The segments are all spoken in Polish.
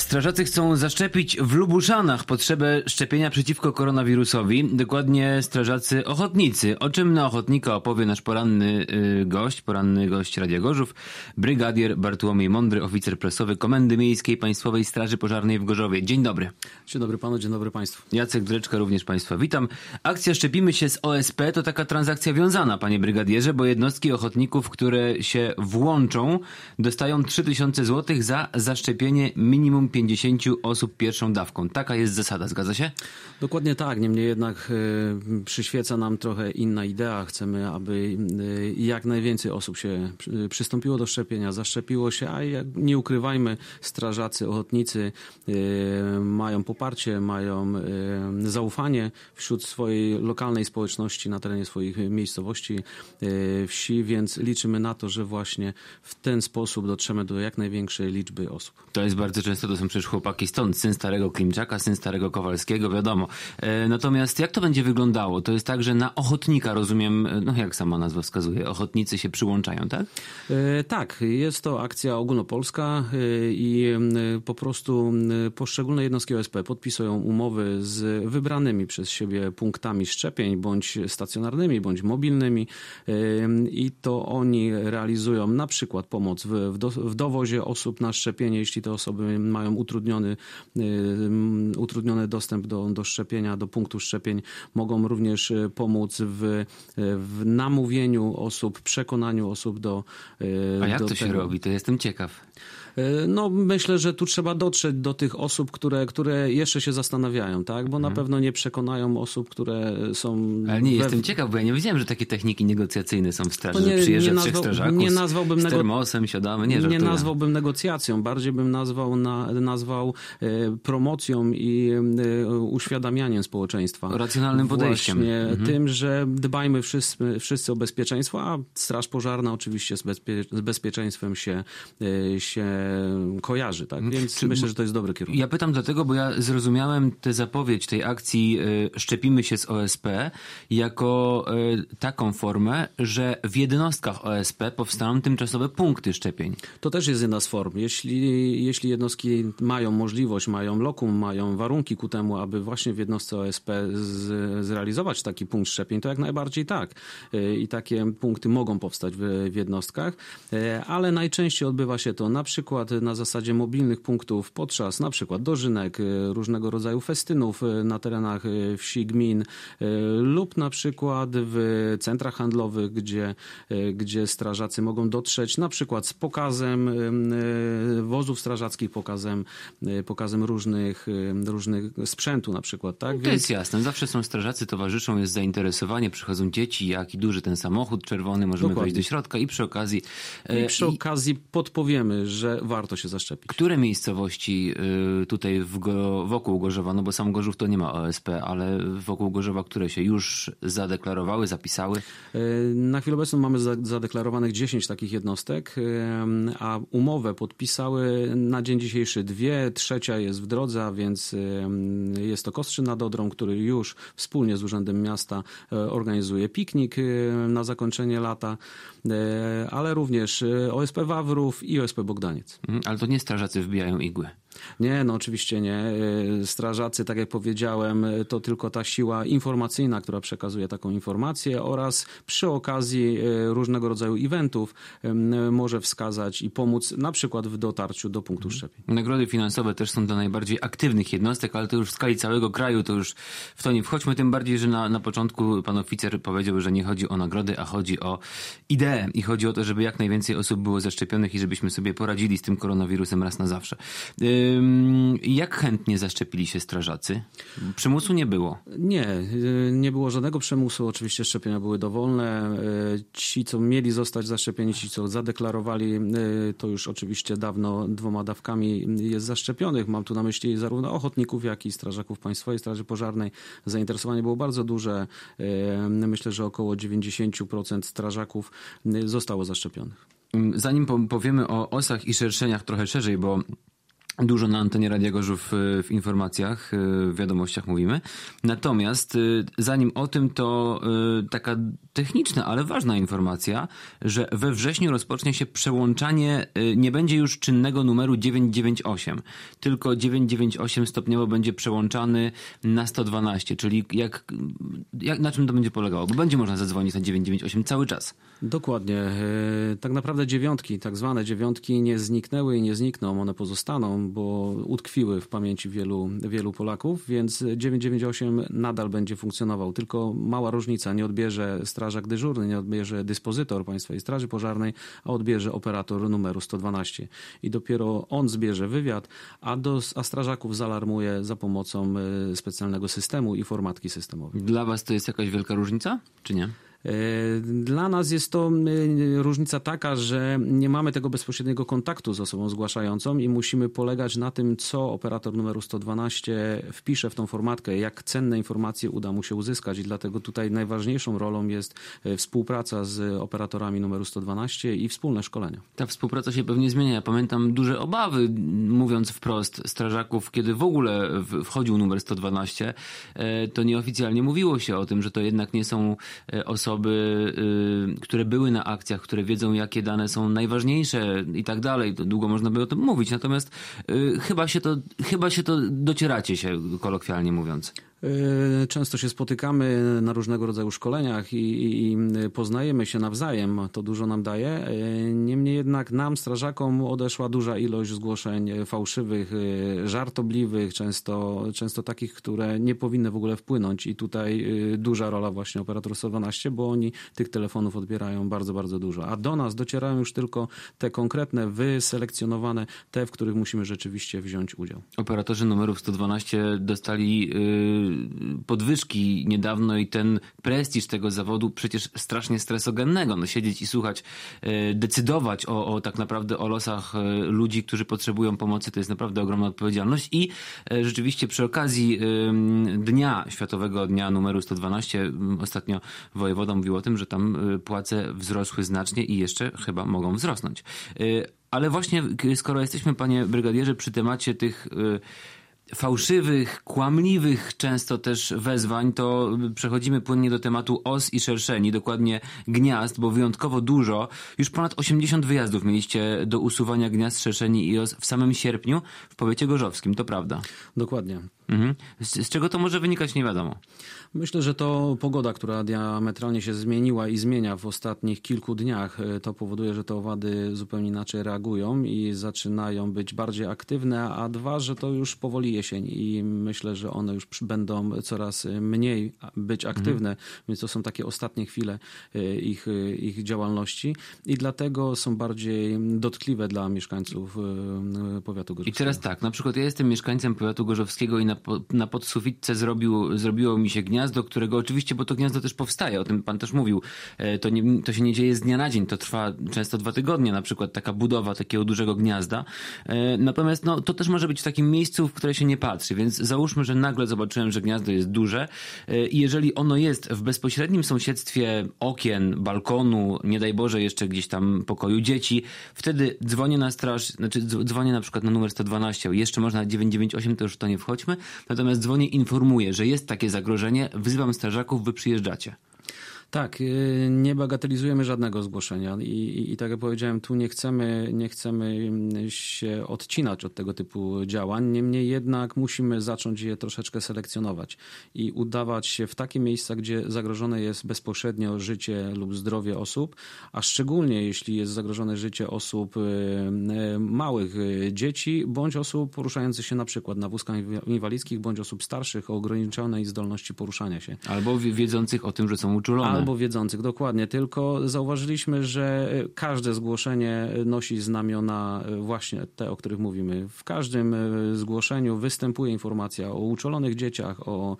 Strażacy chcą zaszczepić w Lubuszanach potrzebę szczepienia przeciwko koronawirusowi. Dokładnie strażacy ochotnicy. O czym na ochotnika opowie nasz poranny gość Radia Gorzów, brygadier Bartłomiej Mądry, oficer prasowy Komendy Miejskiej Państwowej Straży Pożarnej w Gorzowie. Dzień dobry. Dzień dobry panu, dzień dobry państwu. Jacek Dreczka, również państwa witam. Akcja Szczepimy się z OSP to taka transakcja wiązana, panie brygadierze, bo jednostki ochotników, które się włączą, dostają 3000 zł za zaszczepienie minimum 50 osób pierwszą dawką. Taka jest zasada, zgadza się? Dokładnie tak, niemniej jednak przyświeca nam trochę inna idea. Chcemy, aby jak najwięcej osób się przystąpiło do szczepienia, zaszczepiło się, a nie ukrywajmy, strażacy, ochotnicy mają poparcie, mają zaufanie wśród swojej lokalnej społeczności na terenie swoich miejscowości, wsi, więc liczymy na to, że właśnie w ten sposób dotrzemy do jak największej liczby osób. To jest bardzo często, to są przecież chłopaki stąd, syn starego Klimczaka, syn starego Kowalskiego, wiadomo. Natomiast jak to będzie wyglądało? To jest tak, że na ochotnika, rozumiem, no jak sama nazwa wskazuje, ochotnicy się przyłączają, tak? Tak, jest to akcja ogólnopolska i po prostu poszczególne jednostki OSP podpisują umowy z wybranymi przez siebie punktami szczepień, bądź stacjonarnymi, bądź mobilnymi i to oni realizują na przykład pomoc w dowozie osób na szczepienie, jeśli te osoby mają utrudniony dostęp do szczepienia, do punktu szczepień. Mogą również pomóc w namówieniu osób, przekonaniu osób do A jak to się robi? To jestem ciekaw. No, myślę, że tu trzeba dotrzeć do tych osób, które jeszcze się zastanawiają, tak? Bo na pewno nie przekonają osób, które są... Ale nie, jestem ciekaw, bo ja nie wiedziałem, że takie techniki negocjacyjne są w straży, że przyjeżdża trzech strażaków z termosem, siadamy, nie nazwałbym negocjacją, bardziej bym nazwał promocją i uświadamianiem społeczeństwa. Racjonalnym podejściem. Właśnie tym, że dbajmy wszyscy o bezpieczeństwo, a Straż Pożarna oczywiście z bezpieczeństwem się kojarzy, tak? Więc myślę, że to jest dobry kierunek. Ja pytam dlatego, bo ja zrozumiałem tę zapowiedź tej akcji Szczepimy się z OSP jako taką formę, że w jednostkach OSP powstaną tymczasowe punkty szczepień. To też jest jedna z form. Jeśli jednostki mają możliwość, mają lokum, mają warunki ku temu, aby właśnie w jednostce OSP zrealizować taki punkt szczepień, to jak najbardziej tak. I takie punkty mogą powstać w jednostkach, ale najczęściej odbywa się to na przykład na zasadzie mobilnych punktów podczas na przykład dożynek, różnego rodzaju festynów na terenach wsi, gmin lub na przykład w centrach handlowych, gdzie strażacy mogą dotrzeć na przykład z pokazem wozów strażackich, pokazem różnych sprzętu na przykład. Tak? To jest jasne. Zawsze są strażacy, towarzyszą, jest zainteresowanie, przychodzą dzieci, jaki duży ten samochód czerwony, możemy wejść do środka i przy okazji podpowiemy, że warto się zaszczepić. Które miejscowości tutaj wokół Gorzowa, no bo sam Gorzów to nie ma OSP, ale wokół Gorzowa, które się już zadeklarowały, zapisały? Na chwilę obecną mamy zadeklarowanych 10 takich jednostek, a umowę podpisały na dzień dzisiejszy 2, trzecia jest w drodze, a więc jest to Kostrzyn nad Odrą, który już wspólnie z Urzędem Miasta organizuje piknik na zakończenie lata, ale również OSP Wawrów i OSP Bogdaniec. Ale to nie strażacy wbijają igły. Nie, no oczywiście nie. Strażacy, tak jak powiedziałem, to tylko ta siła informacyjna, która przekazuje taką informację oraz przy okazji różnego rodzaju eventów może wskazać i pomóc na przykład w dotarciu do punktu szczepień. Nagrody finansowe też są dla najbardziej aktywnych jednostek, ale to już w skali całego kraju, to już w to nie wchodźmy, tym bardziej, że na początku pan oficer powiedział, że nie chodzi o nagrody, a chodzi o ideę i chodzi o to, żeby jak najwięcej osób było zaszczepionych i żebyśmy sobie poradzili z tym koronawirusem raz na zawsze. Jak chętnie zaszczepili się strażacy? Przymusu nie było? Nie było żadnego przymusu. Oczywiście szczepienia były dowolne. Ci, co mieli zostać zaszczepieni, ci, co zadeklarowali, to już oczywiście dawno 2 dawkami jest zaszczepionych. Mam tu na myśli zarówno ochotników, jak i strażaków Państwowej Straży Pożarnej. Zainteresowanie było bardzo duże. Myślę, że około 90% strażaków zostało zaszczepionych. Zanim powiemy o osach i szerszeniach trochę szerzej, bo Dużo na antenie Radia Gorzów w informacjach, w wiadomościach mówimy. Natomiast zanim o tym, to taka techniczna, ale ważna informacja, że we wrześniu rozpocznie się przełączanie, nie będzie już czynnego numeru 998, tylko 998 stopniowo będzie przełączany na 112, czyli na czym to będzie polegało? Bo będzie można zadzwonić na 998 cały czas. Dokładnie. Tak naprawdę dziewiątki, tak zwane dziewiątki nie zniknęły i nie znikną, one pozostaną, bo utkwiły w pamięci wielu Polaków, więc 998 nadal będzie funkcjonował. Tylko mała różnica, nie odbierze strażak dyżurny, nie odbierze dyspozytor Państwowej Straży Pożarnej, a odbierze operator numeru 112. I dopiero on zbierze wywiad, a strażaków zaalarmuje za pomocą specjalnego systemu i formatki systemowej. Dla was to jest jakaś wielka różnica, czy nie? Dla nas jest to różnica taka, że nie mamy tego bezpośredniego kontaktu z osobą zgłaszającą i musimy polegać na tym, co operator numeru 112 wpisze w tą formatkę, jak cenne informacje uda mu się uzyskać i dlatego tutaj najważniejszą rolą jest współpraca z operatorami numeru 112 i wspólne szkolenia. Ta współpraca się pewnie zmienia. Ja pamiętam duże obawy, mówiąc wprost, strażaków, kiedy w ogóle wchodził numer 112, to nieoficjalnie mówiło się o tym, że to jednak nie są osoby, które były na akcjach, które wiedzą, jakie dane są najważniejsze i tak dalej. Długo można by o tym mówić. Natomiast chyba się to docieracie się, kolokwialnie mówiąc. Często się spotykamy na różnego rodzaju szkoleniach i poznajemy się nawzajem. To dużo nam daje. Niemniej jednak nam, strażakom, odeszła duża ilość zgłoszeń fałszywych, żartobliwych, często takich, które nie powinny w ogóle wpłynąć. I tutaj duża rola właśnie operatorów 112, bo oni tych telefonów odbierają bardzo, bardzo dużo. A do nas docierają już tylko te konkretne, wyselekcjonowane, te, w których musimy rzeczywiście wziąć udział. Operatorzy numerów 112 dostali podwyżki niedawno i ten prestiż tego zawodu przecież strasznie stresogennego. No, siedzieć i słuchać, decydować o tak naprawdę o losach ludzi, którzy potrzebują pomocy, to jest naprawdę ogromna odpowiedzialność i rzeczywiście przy okazji Światowego Dnia numeru 112 ostatnio wojewoda mówił o tym, że tam płace wzrosły znacznie i jeszcze chyba mogą wzrosnąć. Ale właśnie skoro jesteśmy, panie brygadierze, przy temacie tych fałszywych, kłamliwych często też wezwań, to przechodzimy płynnie do tematu os i szerszeni, dokładnie gniazd, bo wyjątkowo dużo, już ponad 80 wyjazdów mieliście do usuwania gniazd, szerszeni i os w samym sierpniu w powiecie gorzowskim, to prawda? Dokładnie. Mhm. Z czego to może wynikać, nie wiadomo. Myślę, że to pogoda, która diametralnie się zmieniła i zmienia w ostatnich kilku dniach, to powoduje, że te owady zupełnie inaczej reagują i zaczynają być bardziej aktywne, a dwa, że to już powoli jesień i myślę, że one już będą coraz mniej być aktywne, więc to są takie ostatnie chwile ich działalności i dlatego są bardziej dotkliwe dla mieszkańców powiatu gorzowskiego. I teraz tak, na przykład ja jestem mieszkańcem powiatu gorzowskiego i na podsufitce zrobiło mi się gniazdo, którego oczywiście, bo to gniazdo też powstaje, o tym pan też mówił, to się nie dzieje z dnia na dzień, to trwa często 2 tygodnie, na przykład taka budowa takiego dużego gniazda. Natomiast to też może być w takim miejscu, w które się nie patrzy, więc załóżmy, że nagle zobaczyłem, że gniazdo jest duże i jeżeli ono jest w bezpośrednim sąsiedztwie okien, balkonu, nie daj Boże jeszcze gdzieś tam pokoju dzieci, wtedy dzwonię na straż, dzwonię na przykład na numer 112, jeszcze można na 998, to już w to nie wchodźmy, natomiast dzwonię, informuję, że jest takie zagrożenie, wzywam strażaków, wy przyjeżdżacie. Tak, nie bagatelizujemy żadnego zgłoszenia i tak jak powiedziałem, tu nie chcemy się odcinać od tego typu działań, niemniej jednak musimy zacząć je troszeczkę selekcjonować i udawać się w takie miejsca, gdzie zagrożone jest bezpośrednio życie lub zdrowie osób, a szczególnie jeśli jest zagrożone życie osób małych, dzieci, bądź osób poruszających się na przykład na wózkach inwalidzkich, bądź osób starszych o ograniczonej zdolności poruszania się. Albo wiedzących o tym, że są uczulone. Albo wiedzących, dokładnie. Tylko zauważyliśmy, że każde zgłoszenie nosi znamiona właśnie te, o których mówimy. W każdym zgłoszeniu występuje informacja o uczulonych dzieciach, o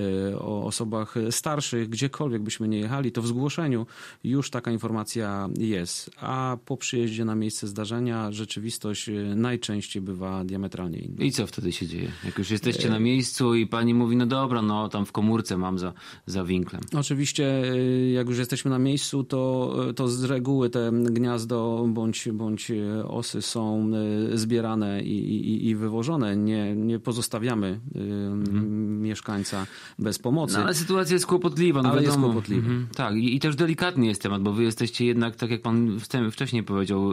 osobach starszych, gdziekolwiek byśmy nie jechali, to w zgłoszeniu już taka informacja jest. A po przyjeździe na miejsce zdarzenia rzeczywistość najczęściej bywa diametralnie inna. I co wtedy się dzieje? Jak już jesteście na miejscu i pani mówi, no dobra, tam w komórce mam za winklem. Oczywiście jak już jesteśmy na miejscu, to z reguły te gniazdo bądź osy są zbierane i wywożone. Nie pozostawiamy mieszkańca bez pomocy. No, ale sytuacja jest kłopotliwa. No ale wiadomo. jest kłopotliwa. Tak, i też delikatny jest temat, bo wy jesteście jednak, tak jak pan wcześniej powiedział,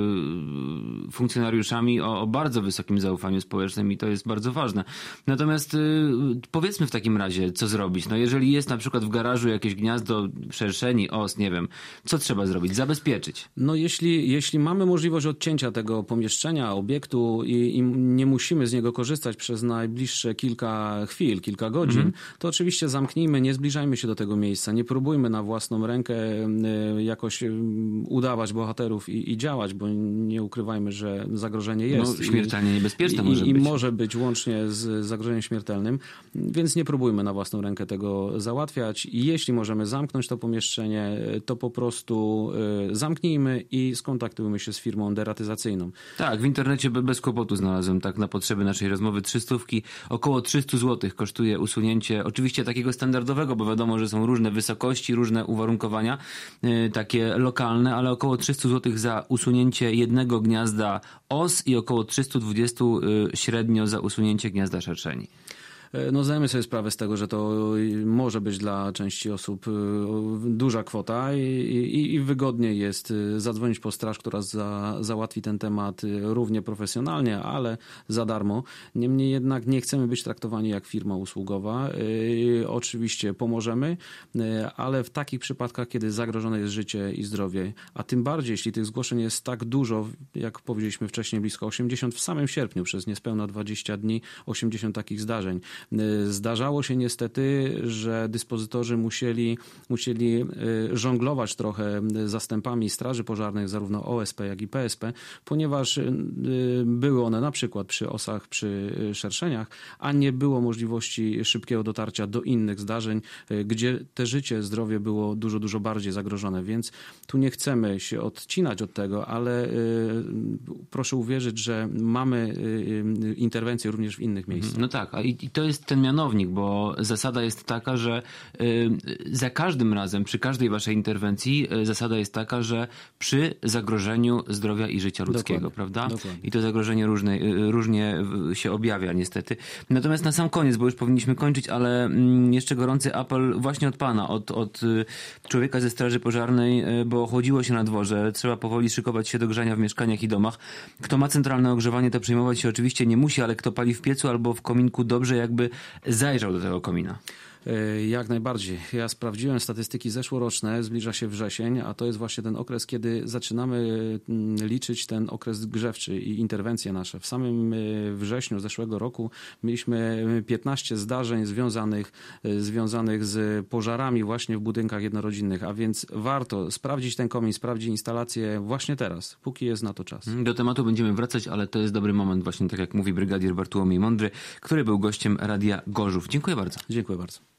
funkcjonariuszami o bardzo wysokim zaufaniu społecznym i to jest bardzo ważne. Natomiast powiedzmy w takim razie, co zrobić. No jeżeli jest na przykład w garażu jakieś gniazdo szerszeni, os, nie wiem, co trzeba zrobić? Zabezpieczyć. No jeśli mamy możliwość odcięcia tego pomieszczenia, obiektu i nie musimy z niego korzystać przez najbliższe kilka chwil, kilka godzin, to oczywiście zamknijmy, nie zbliżajmy się do tego miejsca, nie próbujmy na własną rękę jakoś udawać bohaterów i działać, bo nie ukrywajmy, że zagrożenie jest. No, śmiertelnie niebezpieczne może być. I może być łącznie z zagrożeniem śmiertelnym, więc nie próbujmy na własną rękę tego załatwiać. I jeśli możemy zamknąć to pomieszczenie, to po prostu zamknijmy i skontaktujmy się z firmą deratyzacyjną. Tak, w internecie bez kłopotu znalazłem tak na potrzeby naszej rozmowy 300, około 300 zł kosztuje usunięcie, oczywiście takiego standardowego, bo wiadomo, że są różne wysokości, różne uwarunkowania, takie lokalne, ale około 300 zł za usunięcie jednego gniazda os i około 320 średnio za usunięcie gniazda szerszeni. No zdajemy sobie sprawę z tego, że to może być dla części osób duża kwota i wygodniej jest zadzwonić po straż, która załatwi ten temat równie profesjonalnie, ale za darmo. Niemniej jednak nie chcemy być traktowani jak firma usługowa. Oczywiście pomożemy, ale w takich przypadkach, kiedy zagrożone jest życie i zdrowie, a tym bardziej, jeśli tych zgłoszeń jest tak dużo, jak powiedzieliśmy wcześniej, blisko 80 w samym sierpniu, przez niespełna 20 dni, 80 takich zdarzeń. Zdarzało się niestety, że dyspozytorzy musieli żonglować trochę zastępami straży pożarnych, zarówno OSP, jak i PSP, ponieważ były one na przykład przy osach, przy szerszeniach, a nie było możliwości szybkiego dotarcia do innych zdarzeń, gdzie te życie, zdrowie było dużo, dużo bardziej zagrożone, więc tu nie chcemy się odcinać od tego, ale proszę uwierzyć, że mamy interwencje również w innych miejscach. No tak, i to jest ten mianownik, bo zasada jest taka, że za każdym razem, przy każdej waszej interwencji zasada jest taka, że przy zagrożeniu zdrowia i życia ludzkiego, Dokładnie. prawda? Dokładnie. I to zagrożenie różnie się objawia niestety. Natomiast na sam koniec, bo już powinniśmy kończyć, ale jeszcze gorący apel właśnie od pana, od człowieka ze Straży Pożarnej, bo chłodziło się na dworze, trzeba powoli szykować się do grzania w mieszkaniach i domach. Kto ma centralne ogrzewanie, to przejmować się oczywiście nie musi, ale kto pali w piecu albo w kominku, dobrze jakby zajrzał do tego komina. Jak najbardziej. Ja sprawdziłem statystyki zeszłoroczne, zbliża się wrzesień, a to jest właśnie ten okres, kiedy zaczynamy liczyć ten okres grzewczy i interwencje nasze. W samym wrześniu zeszłego roku mieliśmy 15 zdarzeń związanych z pożarami właśnie w budynkach jednorodzinnych, a więc warto sprawdzić ten komin, sprawdzić instalację właśnie teraz, póki jest na to czas. Do tematu będziemy wracać, ale to jest dobry moment właśnie, tak jak mówi brygadier Bartłomiej Mądry, który był gościem Radia Gorzów. Dziękuję bardzo. Dziękuję bardzo.